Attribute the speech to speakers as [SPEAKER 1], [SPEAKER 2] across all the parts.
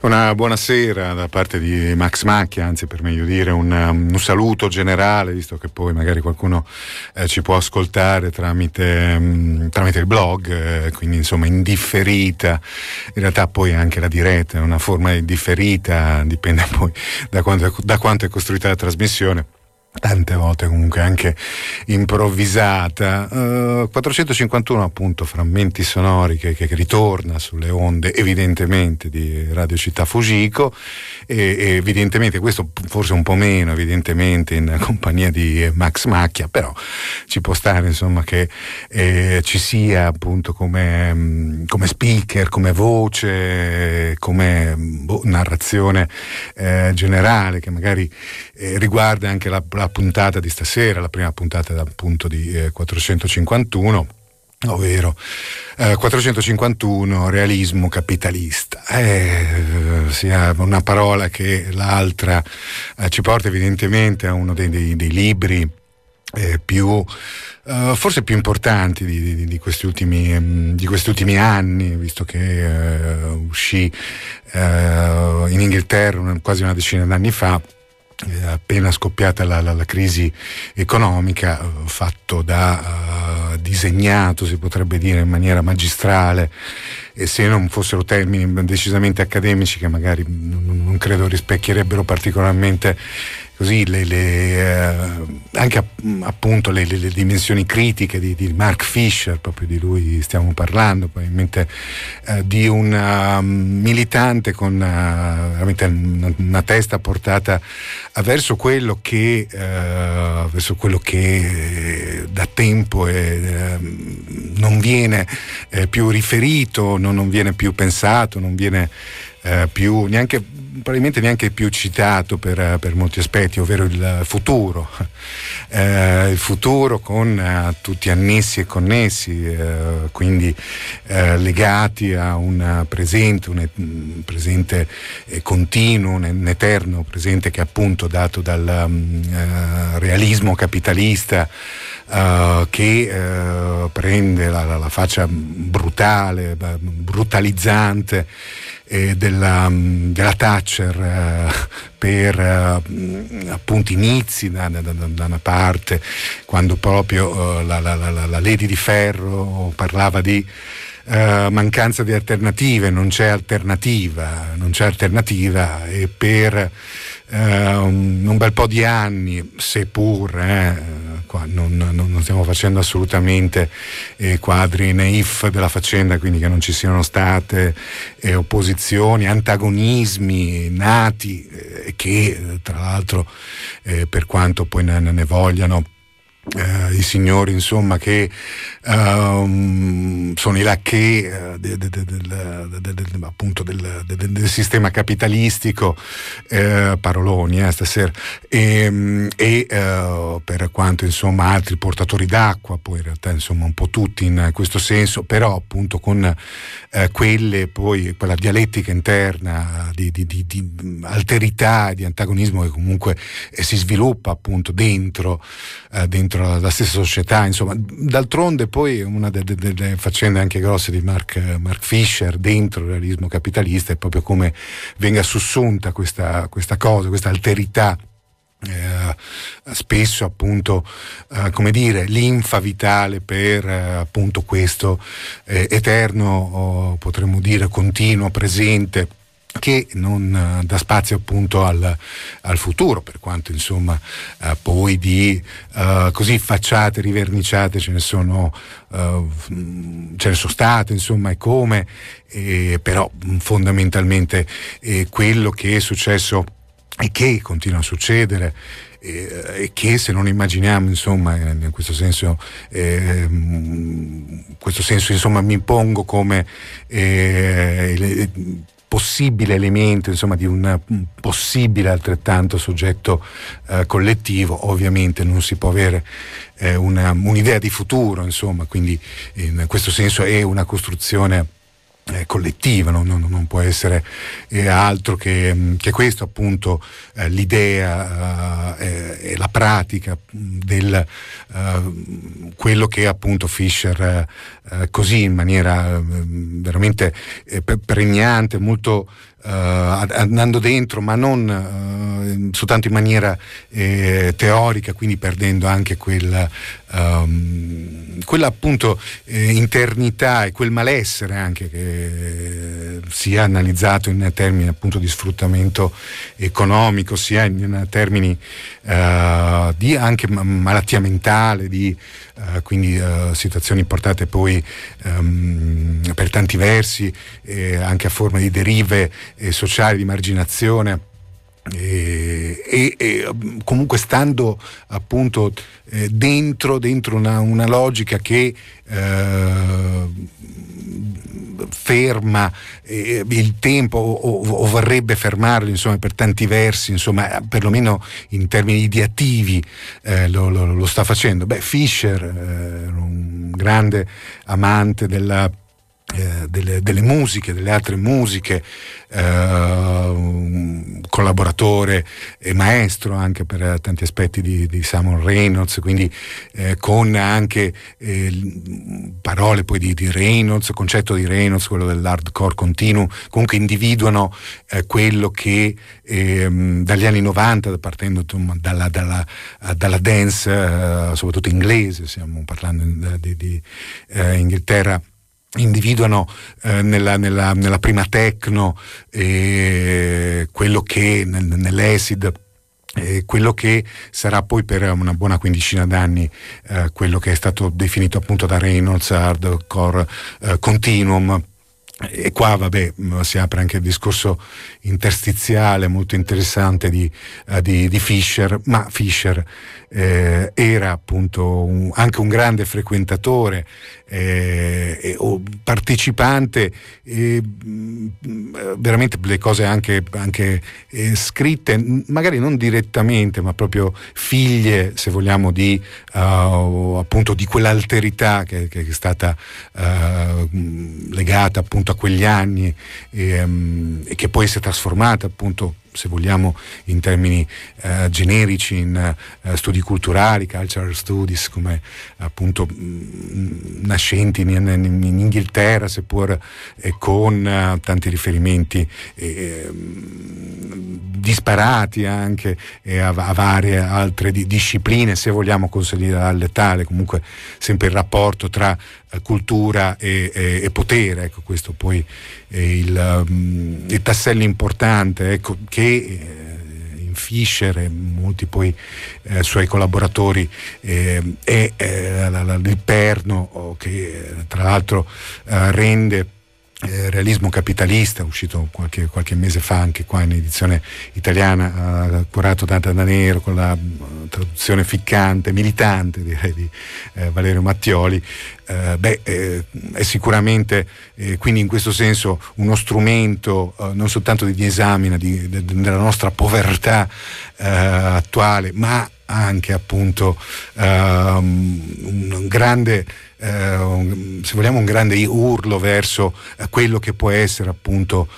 [SPEAKER 1] Una buonasera da parte di Max Macchia, anzi per meglio dire un saluto generale, visto che poi magari qualcuno ci può ascoltare tramite il blog, quindi insomma in differita. In realtà poi anche la diretta è una forma di differita, dipende poi da quanto è costruita la trasmissione. Tante volte comunque anche improvvisata. 451 appunto frammenti sonori che ritorna sulle onde evidentemente di Radio Città Fujiko e evidentemente questo forse un po' meno evidentemente in compagnia di Max Macchia, però ci può stare insomma che ci sia appunto come speaker, come voce, come narrazione generale che magari riguarda anche la puntata di stasera, la prima puntata appunto di 451, ovvero 451 realismo capitalista. Sia una parola che l'altra ci porta evidentemente a uno dei libri più forse più importanti di questi ultimi anni, visto che uscì in Inghilterra quasi una decina d'anni fa, appena scoppiata la crisi economica, fatto disegnato si potrebbe dire in maniera magistrale, e se non fossero termini decisamente accademici che magari non credo rispecchierebbero particolarmente così anche appunto le dimensioni critiche di Mark Fisher, proprio di lui stiamo parlando, probabilmente di un militante con veramente una testa portata verso quello che da tempo non viene più riferito, non viene più pensato, non viene più probabilmente neanche più citato per molti aspetti, ovvero il futuro con tutti annessi e connessi, quindi legati a un presente continuo, un eterno presente che è appunto dato dal realismo capitalista, che prende la faccia brutale, brutalizzante della Thatcher per appunto inizi da una parte, quando proprio la Lady di Ferro parlava di mancanza di alternative, non c'è alternativa, e per un bel po' di anni, seppur qua non stiamo facendo assolutamente quadri naif della faccenda, quindi che non ci siano state opposizioni, antagonismi nati, che tra l'altro per quanto poi ne vogliano i signori insomma che sono i lacchè appunto del sistema capitalistico, paroloni stasera, e per quanto insomma altri portatori d'acqua, poi in realtà insomma un po' tutti in questo senso, però appunto con quella dialettica interna di alterità, di antagonismo che comunque si sviluppa appunto dentro la stessa società. Insomma, d'altronde poi una delle faccende anche grosse di Mark Fisher dentro il realismo capitalista è proprio come venga sussunta questa cosa, questa alterità, spesso appunto come dire linfa vitale per appunto questo eterno, potremmo dire continuo presente, che non dà spazio appunto al futuro, per quanto insomma poi di così facciate riverniciate ce ne sono state insomma, e come, però fondamentalmente quello che è successo e che continua a succedere, e che se non immaginiamo insomma in questo senso insomma mi pongo come possibile elemento insomma di un possibile altrettanto soggetto collettivo, ovviamente non si può avere un'idea di futuro insomma, quindi in questo senso è una costruzione collettiva, non può essere altro che questo, appunto, l'idea e la pratica del quello che appunto Fischer così in maniera veramente pregnante, molto andando dentro, ma non soltanto in maniera teorica, quindi perdendo anche quella appunto internità e quel malessere anche che sia analizzato in termini appunto di sfruttamento economico, sia in termini di anche malattia mentale, quindi situazioni portate poi per tanti versi anche a forma di derive sociali, di marginazione. E comunque stando appunto dentro una logica che ferma il tempo o vorrebbe fermarlo, insomma, per tanti versi, insomma, perlomeno in termini ideativi lo sta facendo. Fischer un grande amante delle musiche, delle altre musiche, collaboratore e maestro anche per tanti aspetti di Simon Reynolds, quindi con anche parole poi di Reynolds, concetto di Reynolds, quello dell'hardcore continuo, comunque individuano quello che dagli anni 90, partendo dalla dance, soprattutto inglese, stiamo parlando di Inghilterra, individuano nella prima techno quello che nell'acid, quello che sarà poi per una buona quindicina d'anni quello che è stato definito appunto da Reynolds hardcore continuum. E qua si apre anche il discorso interstiziale molto interessante di Fischer, ma Fischer era appunto anche un grande frequentatore o partecipante, veramente le cose anche scritte, magari non direttamente, ma proprio figlie, se vogliamo, di appunto di quell'alterità che è stata legata appunto a quegli anni e che poi si è trasformata appunto, se vogliamo, in termini generici, in studi culturali, cultural studies, come appunto nascenti in Inghilterra, seppur con tanti riferimenti disparati anche a varie altre discipline, se vogliamo considerarle tale, comunque sempre il rapporto tra cultura e potere, ecco, questo poi è il tassello importante, ecco, che in Fischer e molti poi suoi collaboratori è il perno che tra l'altro rende Realismo capitalista, uscito qualche mese fa anche qua in edizione italiana, curato da Nero, con la traduzione ficcante, militante direi di Valerio Mattioli. È sicuramente quindi in questo senso uno strumento non soltanto di esame della nostra povertà attuale, ma anche appunto un grande, se vogliamo, un grande urlo verso quello che può essere appunto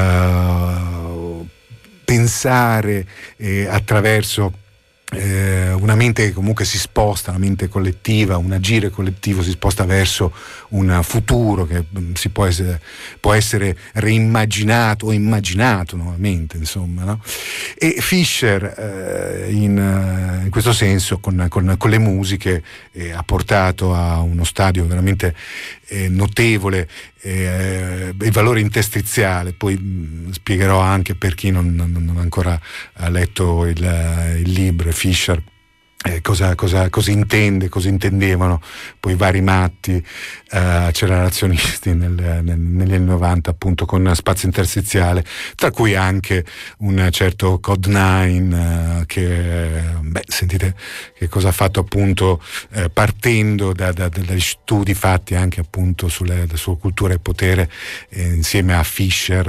[SPEAKER 1] pensare attraverso una mente che comunque si sposta, una mente collettiva, un agire collettivo si sposta verso un futuro che può essere reimmaginato o immaginato nuovamente, insomma, no? E Fischer in questo senso con le musiche ha portato a uno stadio veramente notevole il valore interstiziale. Poi spiegherò anche, per chi non ha ancora letto il libro Fischer, cosa intendevano poi i vari matti accelerazionisti negli anni 90 appunto con spazio interstiziale, tra cui anche un certo Code 9 che sentite che cosa ha fatto appunto partendo dagli studi fatti anche appunto sulla cultura e potere insieme a Fischer.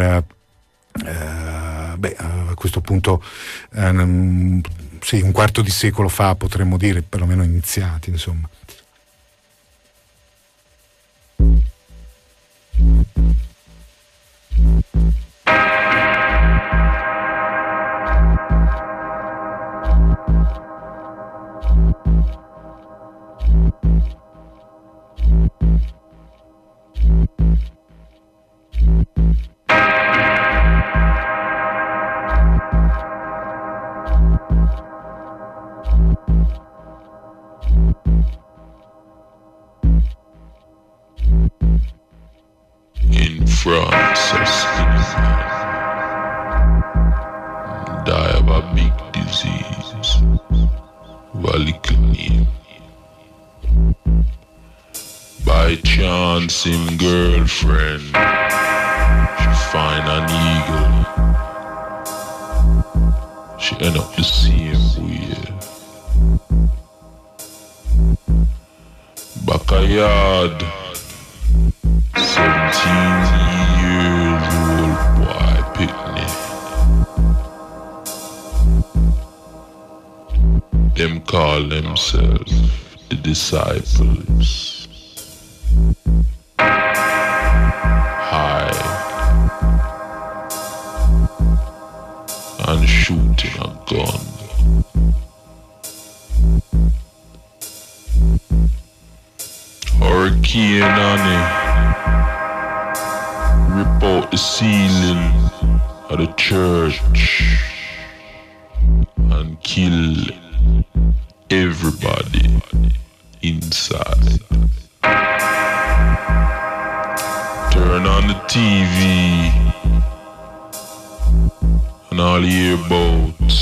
[SPEAKER 1] A questo punto sì, un quarto di secolo fa potremmo dire, perlomeno iniziati, insomma.
[SPEAKER 2] In France, a skinny man die of a big disease, of a little name. By chance, him girlfriend, she find an eagle. She end up the same way. Backyard, 17 years old boy picnic. Them call themselves the disciples. High and shooting a gun. Hurricane Annie rip out the ceiling of the church and kill everybody inside. Turn on the TV and all you hear about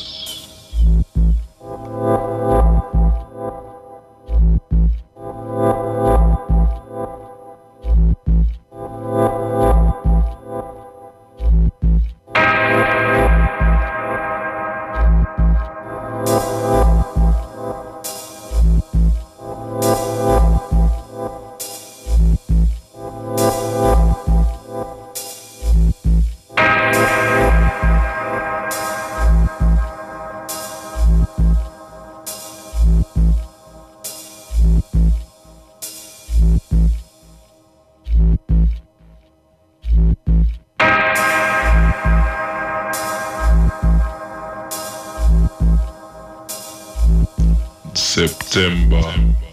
[SPEAKER 2] September.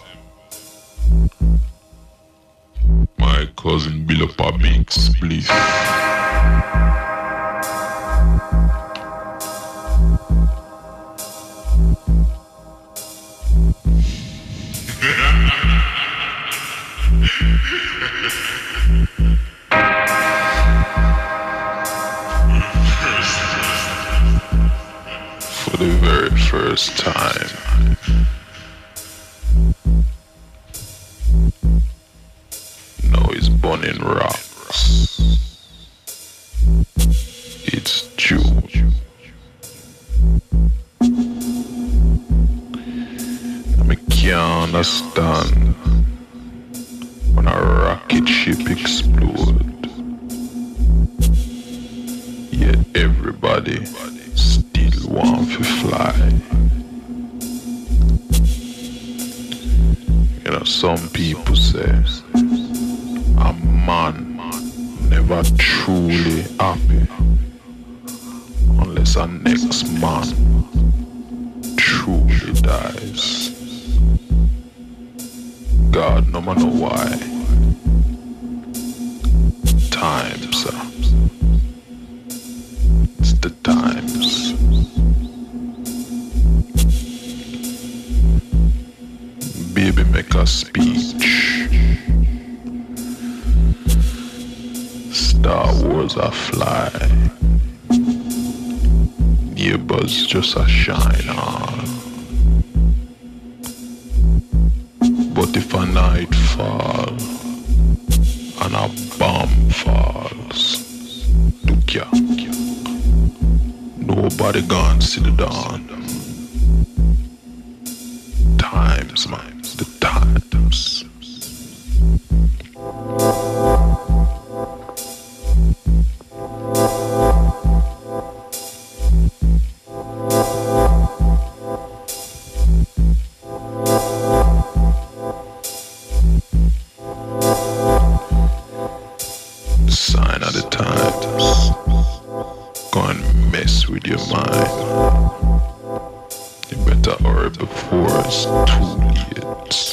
[SPEAKER 2] My cousin built up a big spliff. For the very first time. Burning rocks. It's June. I can't understand when a rocket ship explodes. Yet everybody still want to fly. You know, some people say a man never truly happy unless a next man truly dies. God no matter why. Times, it's the times. Baby make a speech. Star Wars a fly. Neighbors just a shine on. But if a night fall and a bomb falls, Dukia, nobody gonna see the dawn. Times, man, the times. Sign of the times. Go and mess with your mind. that are before us too late.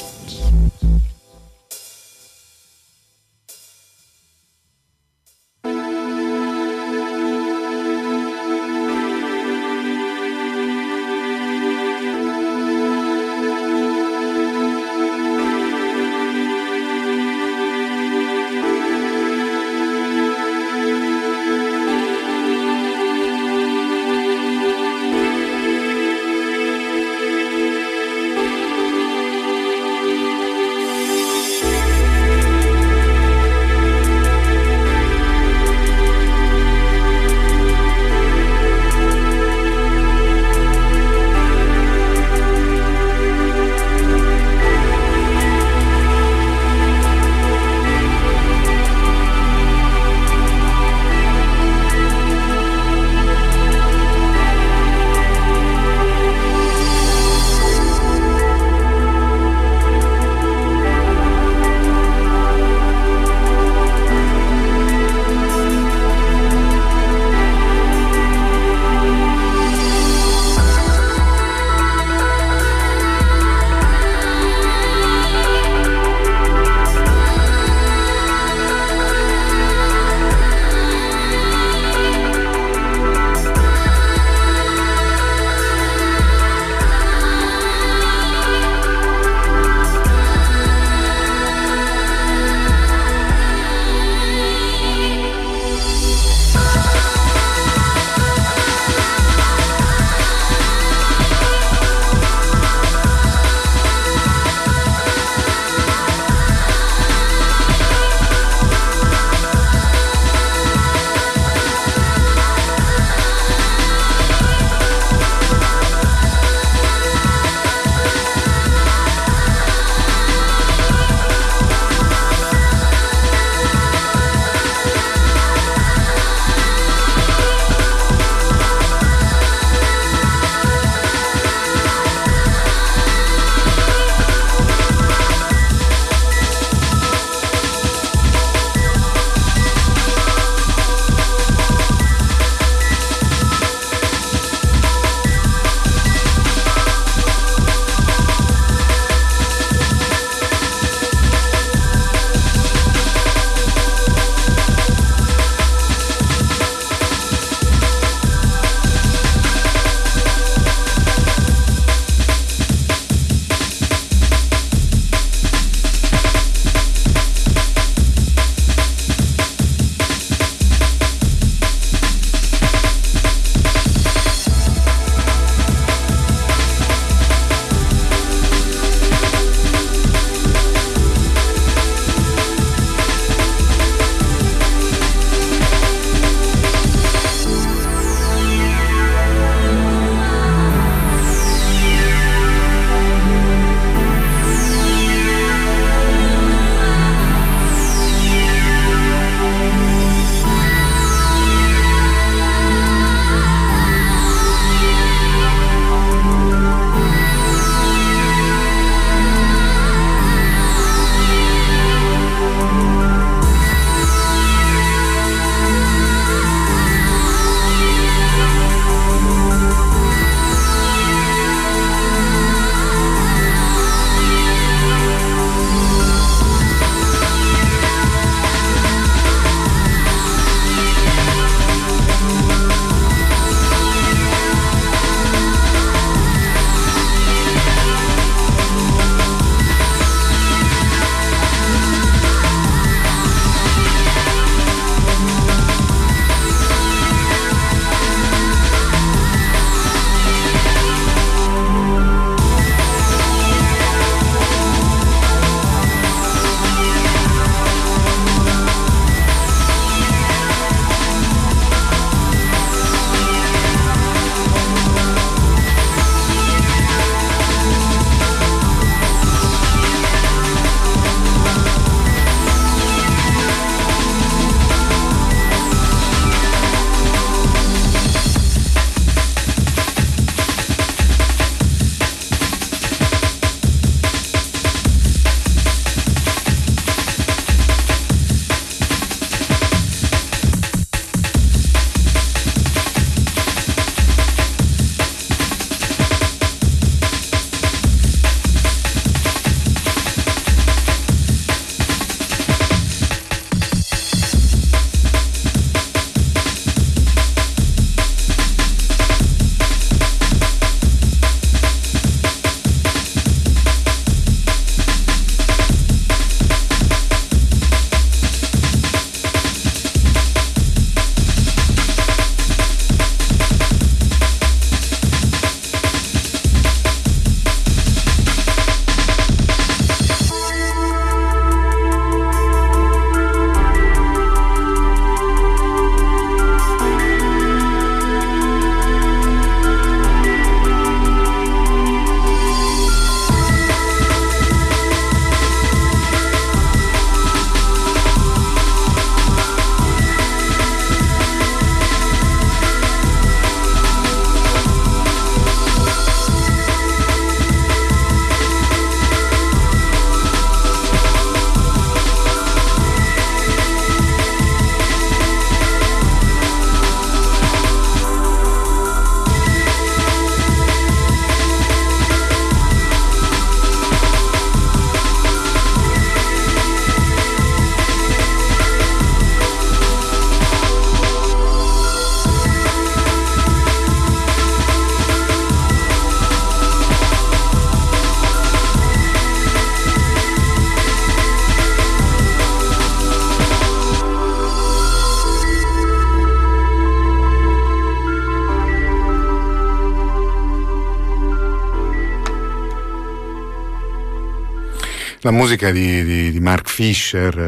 [SPEAKER 1] La musica di Mark Fisher,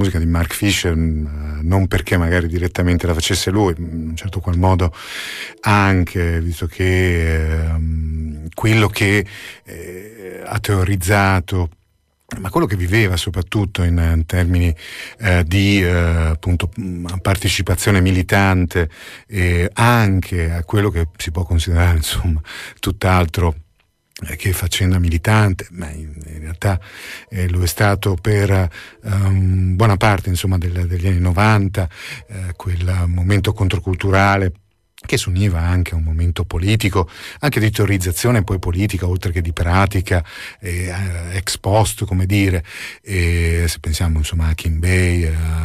[SPEAKER 1] non perché magari direttamente la facesse lui, in un certo qual modo anche, visto che quello che ha teorizzato, ma quello che viveva soprattutto in termini di appunto partecipazione militante, anche a quello che si può considerare insomma tutt'altro che faccenda militante, ma in realtà lo è stato per buona parte insomma degli anni 90, quel momento controculturale che si univa anche a un momento politico, anche di teorizzazione poi politica, oltre che di pratica, ex post, come dire, se pensiamo insomma a Kim Bay,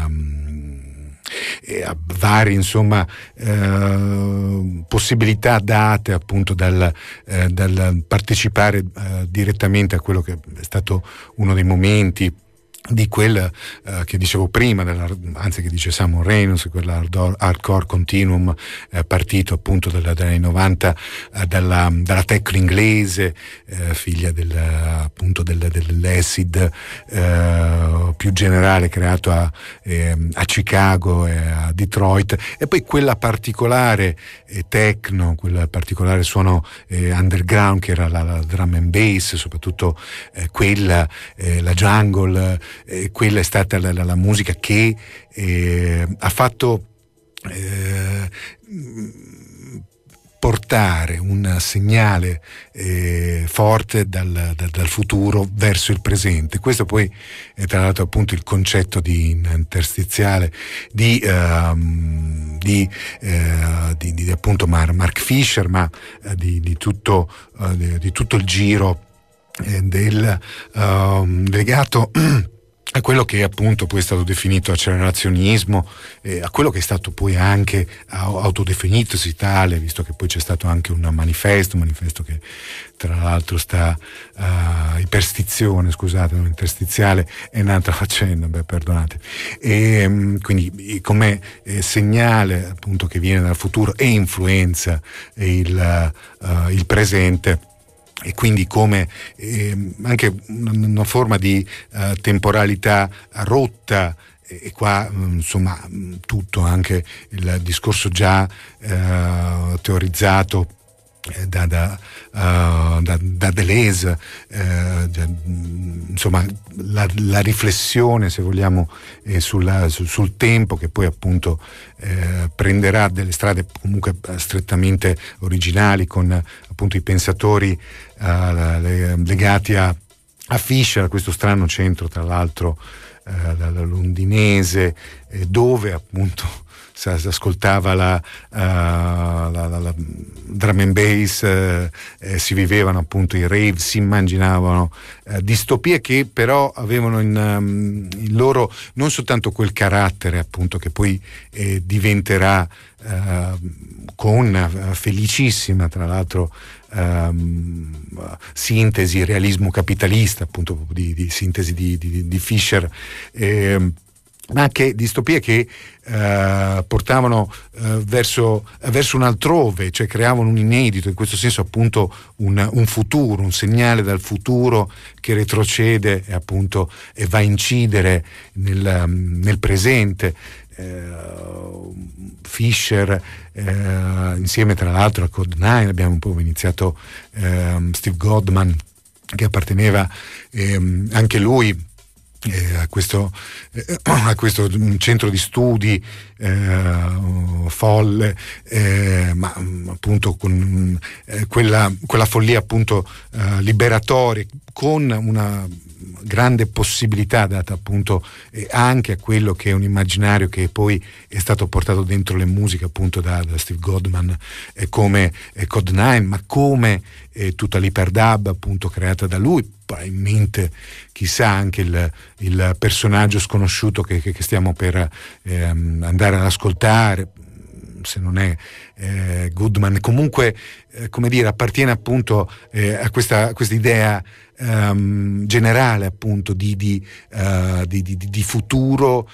[SPEAKER 1] e a varie insomma possibilità date appunto dal partecipare direttamente a quello che è stato uno dei momenti di quel che dicevo prima, anzi che dice Simon Reynolds, quell'hardcore continuum partito appunto dagli anni 90 dalla techno inglese, figlia appunto dell'acid più generale creato a Chicago e a Detroit, e poi quella particolare techno, quel particolare suono underground che era la drum and bass, soprattutto quella, la jungle. Quella è stata la musica che ha fatto portare un segnale forte dal futuro verso il presente. Questo poi è tra l'altro appunto il concetto di interstiziale di appunto Mark Fisher, ma di tutto il giro legato a quello che appunto poi è stato definito accelerazionismo, a quello che è stato poi anche autodefinitosi tale, visto che poi c'è stato anche un manifesto che tra l'altro sta iperstizione, scusate, non interstiziale, è un'altra faccenda, perdonate, e quindi come segnale appunto che viene dal futuro e influenza il presente. E quindi come anche una forma di temporalità rotta, e qua insomma tutto anche il discorso già teorizzato da Deleuze, insomma la riflessione, se vogliamo, sul tempo, che poi appunto prenderà delle strade comunque strettamente originali, con appunto i pensatori legati a Fisher, questo strano centro tra l'altro londinese, dove appunto si ascoltava la drum and bass, si vivevano appunto i rave, si immaginavano distopie che però avevano in loro non soltanto quel carattere appunto che poi diventerà con felicissima tra l'altro sintesi, realismo capitalista appunto di sintesi di Fisher, ma anche distopie che portavano verso un altrove, cioè creavano un inedito, in questo senso appunto un futuro, un segnale dal futuro che retrocede e appunto e va a incidere nel presente. Fisher insieme tra l'altro a Code 9 abbiamo un po' iniziato Steve Godman, che apparteneva anche lui a questo centro di studi folle, ma appunto con quella follia appunto liberatoria, con una grande possibilità data appunto anche a quello che è un immaginario che poi è stato portato dentro le musiche appunto da Steve Godman, come Code 9, ma come tutta l'iperdub appunto creata da lui, probabilmente chissà anche il personaggio sconosciuto che stiamo per andare ad ascoltare, se non è Goodman, comunque come dire, appartiene appunto a questa idea generale appunto di futuro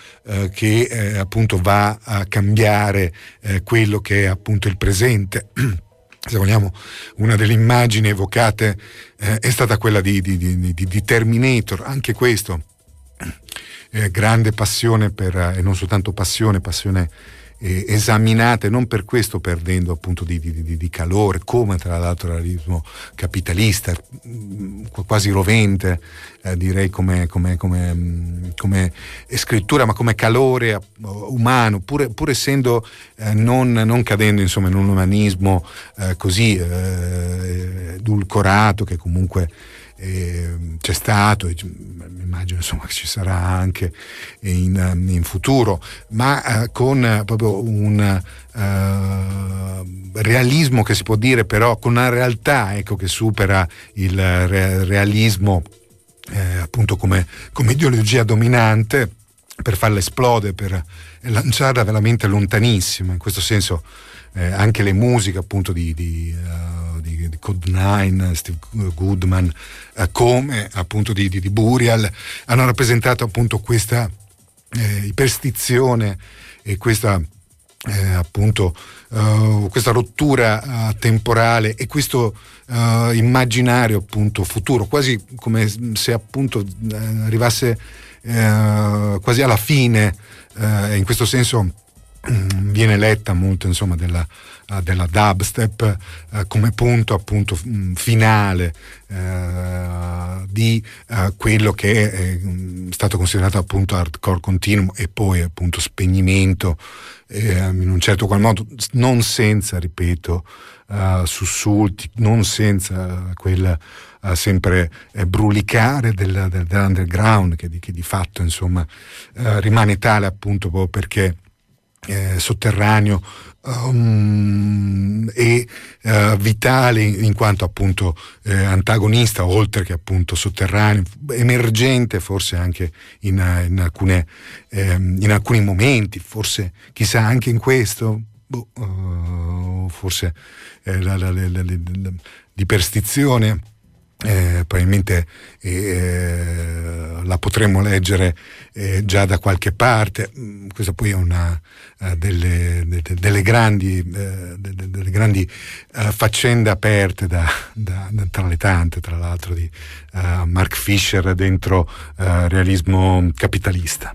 [SPEAKER 1] che appunto va a cambiare quello che è appunto il presente. se vogliamo, una delle immagini evocate è stata quella di Terminator. Anche questo, grande passione e non soltanto passione esaminate, non per questo perdendo appunto di calore, come tra l'altro il realismo capitalista, quasi rovente, direi come scrittura, ma come calore umano, pur essendo non cadendo insomma in un umanismo così edulcorato, che comunque c'è stato, e immagino insomma che ci sarà anche in futuro, ma con proprio un realismo che si può dire, però con una realtà, ecco, che supera il realismo appunto come ideologia dominante, per farla esplodere, per lanciarla veramente lontanissima. In questo senso anche le musiche appunto di Code 9, Steve Goodman, come appunto di Burial, hanno rappresentato appunto questa iperstizione e questa appunto questa rottura temporale e questo immaginario appunto futuro, quasi come se appunto arrivasse quasi alla fine. In questo senso viene letta molto insomma della dubstep come punto appunto finale di quello che è stato considerato appunto hardcore continuum e poi appunto spegnimento in un certo qual modo, non senza, ripeto, sussulti, non senza quel sempre brulicare dell'underground che di fatto insomma rimane tale appunto proprio perché sotterraneo e vitale in quanto appunto antagonista, oltre che appunto sotterraneo, emergente forse anche in alcuni momenti, forse chissà anche in questo, forse l'iperstizione probabilmente la potremmo leggere già da qualche parte. Questa poi è una delle grandi faccende aperte tra le tante, tra l'altro, di Mark Fisher dentro realismo capitalista.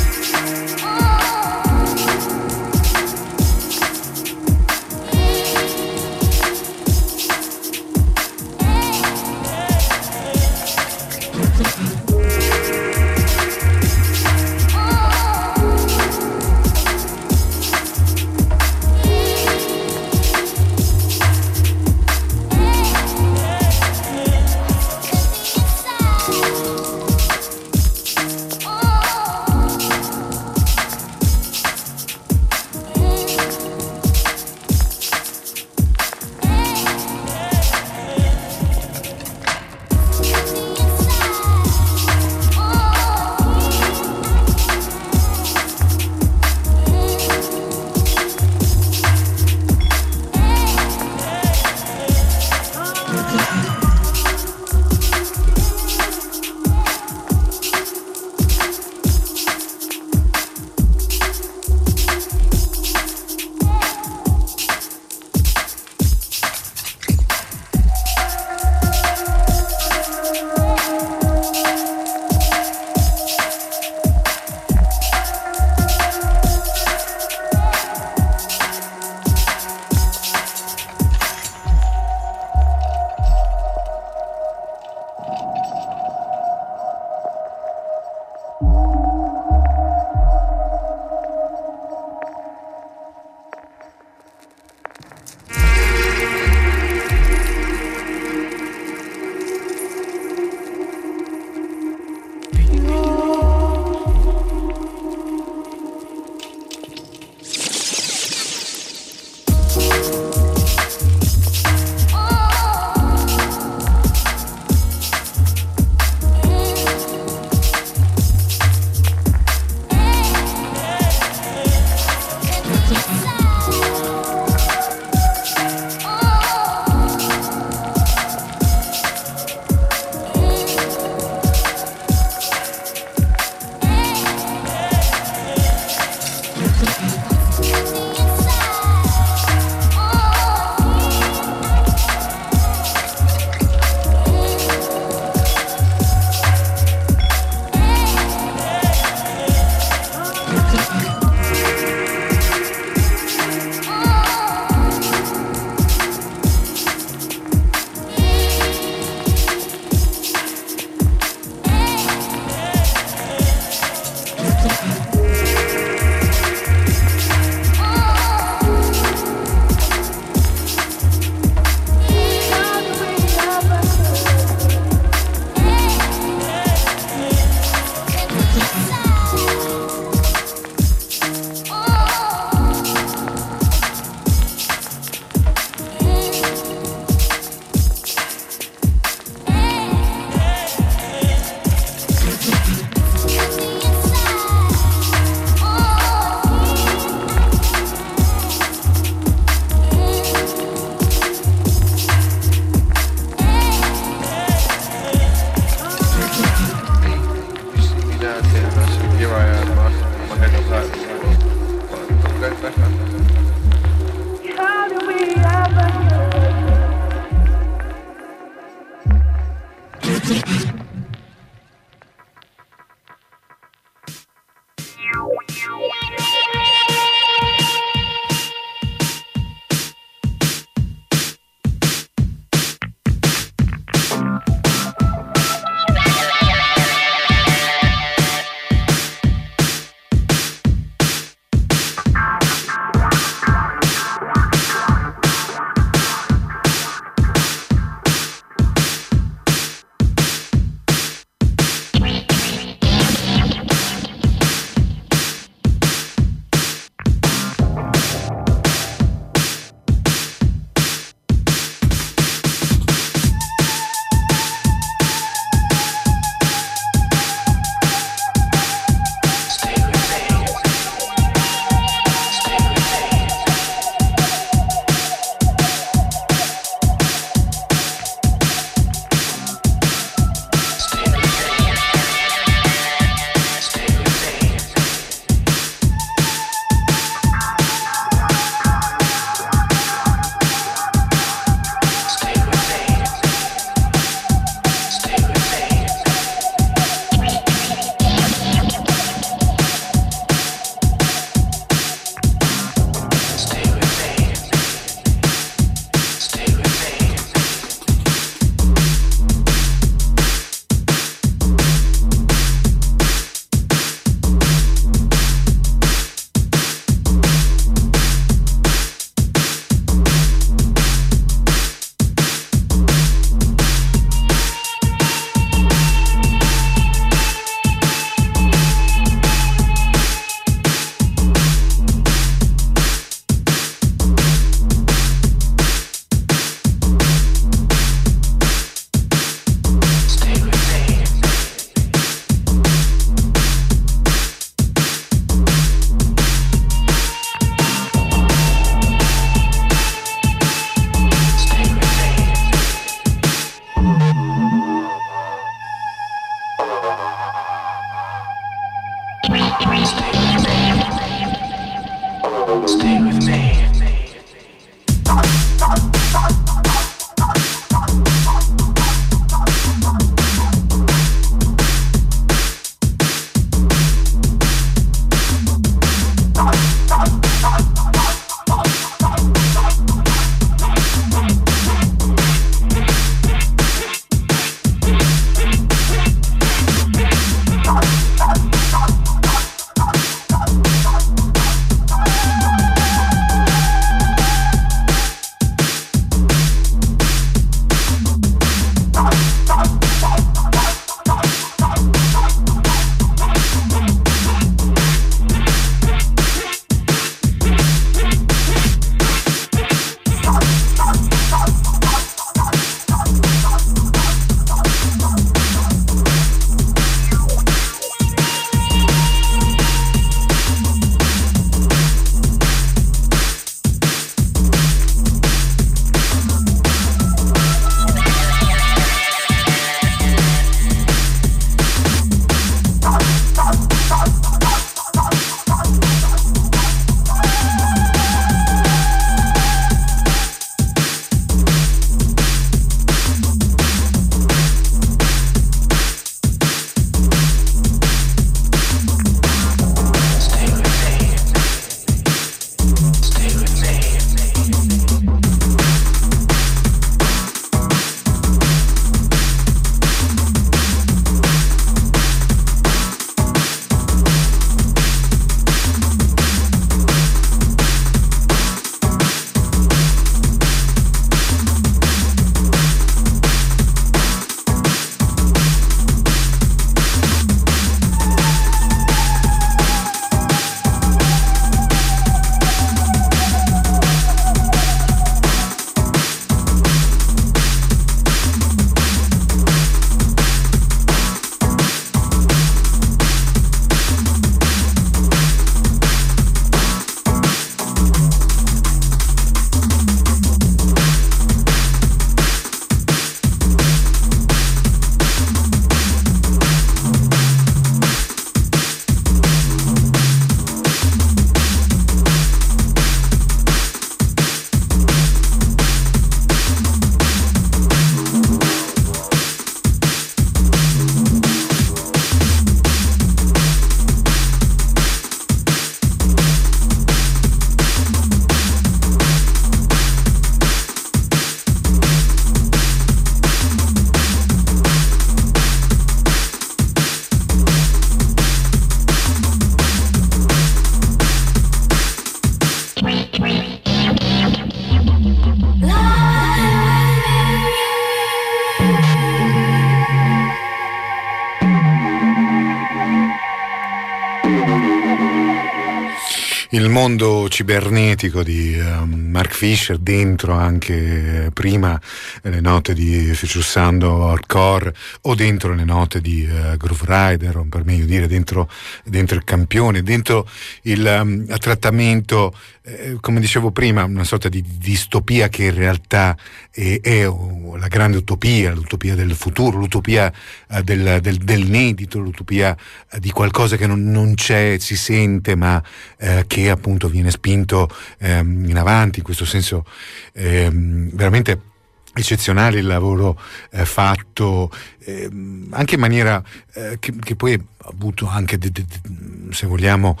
[SPEAKER 1] Il mondo cibernetico di Mark Fisher, dentro anche prima le note di Future Sound o Hardcore, o dentro le note di Groove Rider, o per meglio dire dentro il campione, dentro il trattamento, come dicevo prima, una sorta di distopia che in realtà è la grande utopia, l'utopia del futuro, l'utopia dell'inedito, l'utopia di qualcosa che non c'è, si sente, ma che appunto viene spinto in avanti. In questo senso veramente eccezionale il lavoro fatto anche in maniera che poi ha avuto anche se vogliamo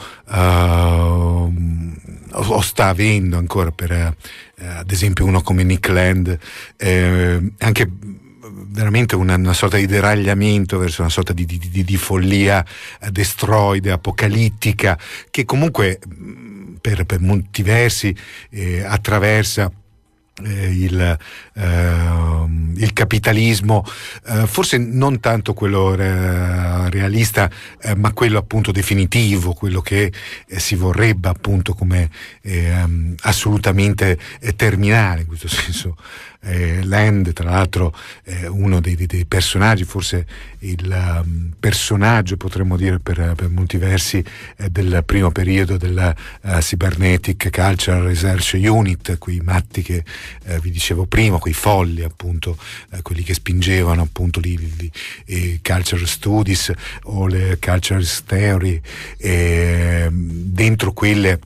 [SPEAKER 1] o sta avendo ancora per ad esempio uno come Nick Land, anche veramente una sorta di deragliamento verso una sorta di follia destroide, apocalittica, che comunque per molti versi attraversa il capitalismo, forse non tanto quello realista, ma quello appunto definitivo, quello che si vorrebbe appunto come assolutamente terminale. In questo senso Land, tra l'altro, uno dei personaggi, forse il personaggio, potremmo dire per molti versi, del primo periodo della Cybernetic Cultural Research Unit, quei matti che vi dicevo prima, quei folli appunto, quelli che spingevano appunto i cultural studies o le cultural theory, dentro quelle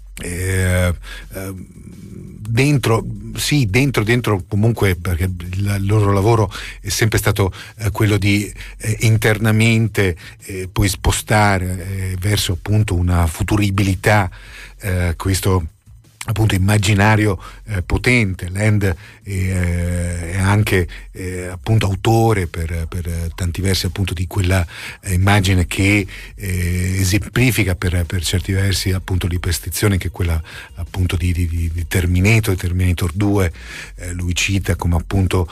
[SPEAKER 1] dentro comunque, perché il loro lavoro è sempre stato quello di internamente poi spostare verso appunto una futuribilità, questo appunto immaginario potente. Land è anche appunto autore per tanti versi appunto di quella immagine che esemplifica per certi versi appunto l'iperstizione, che è quella appunto di Terminator 2. Lui cita come appunto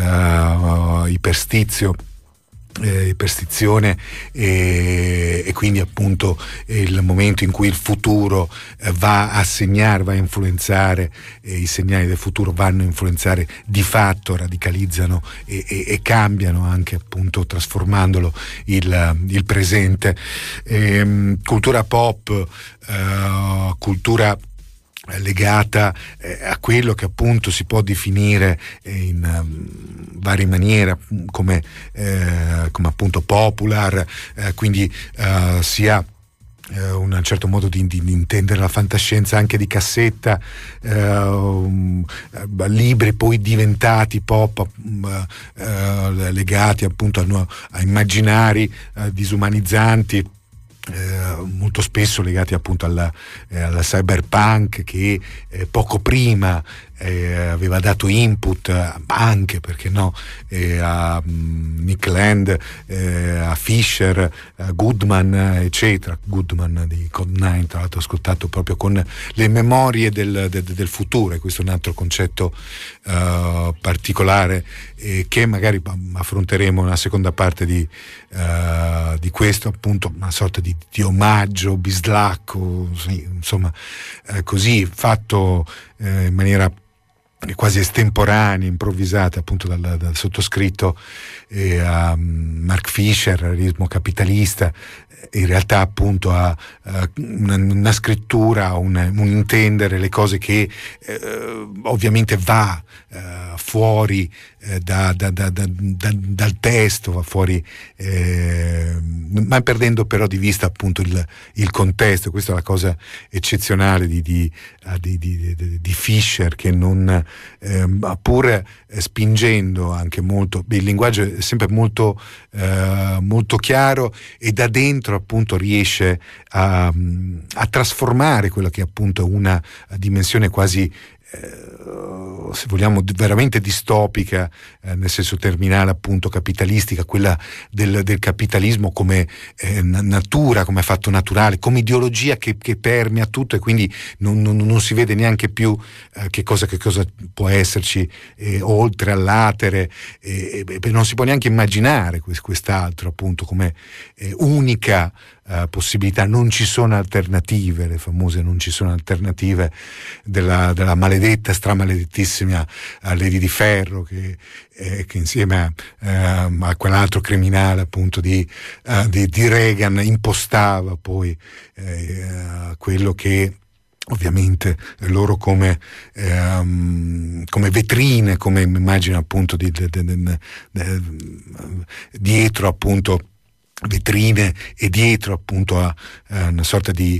[SPEAKER 1] iperstizione e quindi appunto il momento in cui il futuro va a influenzare, i segnali del futuro vanno a influenzare di fatto, radicalizzano e cambiano anche appunto trasformandolo il presente. Cultura pop, cultura legata a quello che appunto si può definire in varie maniere come appunto popular, quindi sia un certo modo di intendere la fantascienza anche di cassetta, libri poi diventati pop, legati appunto a immaginari disumanizzanti, molto spesso legati appunto alla cyberpunk, che poco prima aveva dato input anche, perché no, a Nick Land, a Fisher, a Goodman, eccetera. Goodman di Code9, tra l'altro ascoltato proprio con le memorie del futuro, e questo è un altro concetto particolare che magari affronteremo nella seconda parte di questo, appunto una sorta di omaggio bislacco, insomma, così fatto in maniera quasi estemporanea, improvvisata appunto dal sottoscritto a Mark Fisher, realismo capitalista. In realtà appunto ha una scrittura, un intendere le cose che ovviamente va fuori dal testo, va fuori, ma perdendo però di vista appunto il contesto. Questa è la cosa eccezionale di Fisher, che non pur spingendo anche molto, il linguaggio è sempre molto chiaro, e da dentro appunto riesce a trasformare quella che è appunto una dimensione quasi se vogliamo veramente distopica, nel senso terminale, appunto capitalistica, quella del capitalismo come natura, come fatto naturale, come ideologia che permea tutto, e quindi non si vede neanche più che cosa può esserci oltre all'atere, non si può neanche immaginare quest'altro appunto come unica possibilità. Non ci sono alternative, le famose non ci sono alternative della maledetta, stramaledettissima Lady di Ferro, che insieme a quell'altro criminale appunto di Reagan impostava poi quello che ovviamente loro come vetrine, come immagino appunto dietro appunto vetrine, e dietro appunto a una sorta di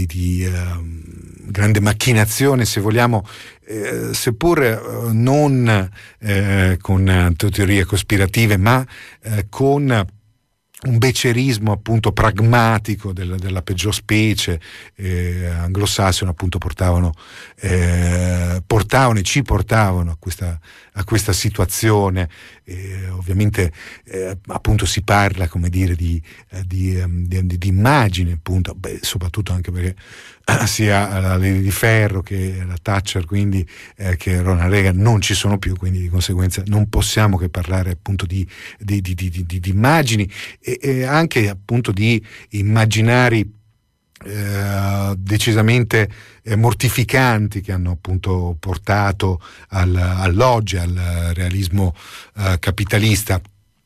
[SPEAKER 1] grande macchinazione, se vogliamo, seppur non con teorie cospirative, ma con un beccerismo appunto pragmatico della peggior specie anglosassone, appunto portavano e ci portavano a questa situazione. Ovviamente appunto si parla, come dire, di immagine, appunto, soprattutto anche perché sia la Lady di Ferro che la Thatcher, quindi che Ronald Reagan non ci sono più, quindi di conseguenza non possiamo che parlare appunto di immagini e anche appunto di immaginari decisamente mortificanti, che hanno appunto portato all'oggi, al realismo capitalista,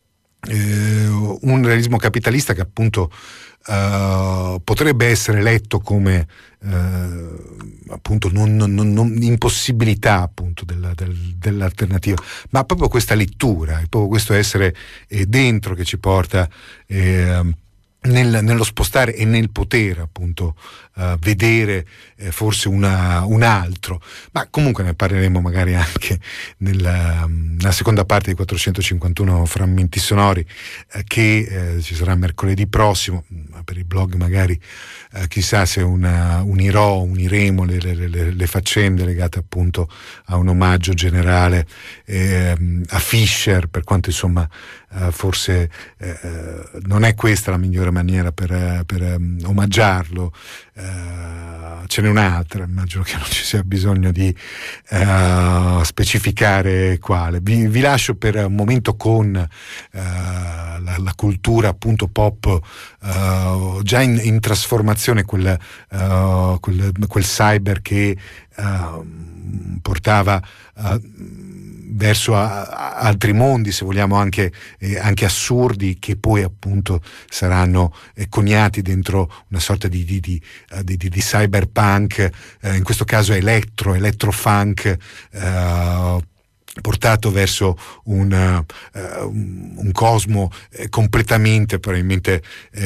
[SPEAKER 1] un realismo capitalista che appunto potrebbe essere letto come appunto non impossibilità appunto dell'alternativa, ma proprio questa lettura, proprio questo essere dentro, che ci porta nello spostare e nel poter appunto vedere forse un altro. Ma comunque ne parleremo magari anche nella seconda parte di 451 frammenti sonori, che ci sarà mercoledì prossimo. Per il blog magari chissà se uniremo le faccende legate appunto a un omaggio generale a Fischer, per quanto insomma forse non è questa la migliore maniera per omaggiarlo. Ce n'è un'altra, immagino che non ci sia bisogno di specificare quale. Vi lascio per un momento con la cultura appunto pop già in trasformazione, quel cyber che portava verso altri mondi, se vogliamo, anche assurdi, che poi appunto saranno coniati dentro una sorta di cyberpunk, in questo caso electrofunk, portato verso un cosmo completamente, probabilmente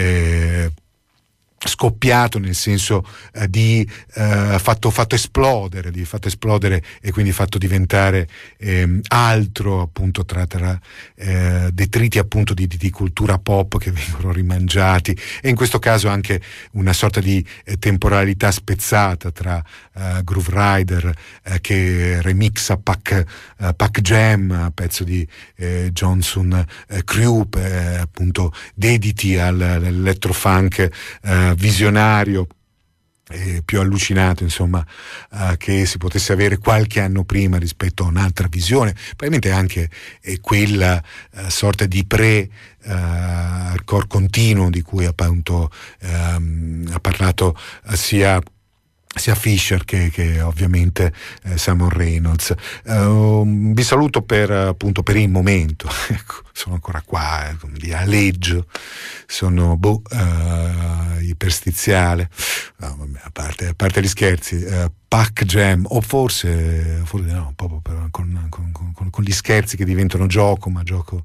[SPEAKER 1] scoppiato, nel senso di fatto esplodere e quindi fatto diventare altro appunto tra detriti appunto di cultura pop che vengono rimangiati, e in questo caso anche una sorta di temporalità spezzata tra Groove Rider che remixa Pac Jam, pezzo di Johnson Crew, appunto dediti all'elettrofunk visionario più allucinato, insomma, che si potesse avere qualche anno prima rispetto a un'altra visione, probabilmente anche quella sorta di hardcore continuo di cui appunto ha parlato sia Fischer che ovviamente Simon Reynolds. Vi saluto per il momento. Ecco, sono ancora qua, come dire, aleggio, sono iperstiziale. No, vabbè, a parte gli scherzi, Pac Jam, o forse no, proprio con gli scherzi che diventano gioco, ma gioco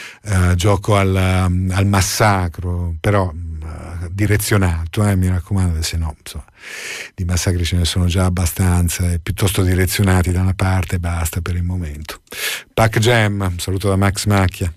[SPEAKER 1] al massacro, però direzionato, mi raccomando, se no, insomma, di massacri ce ne sono già abbastanza, e piuttosto direzionati da una parte basta per il momento. Pac Jam, un saluto da Max Macchia.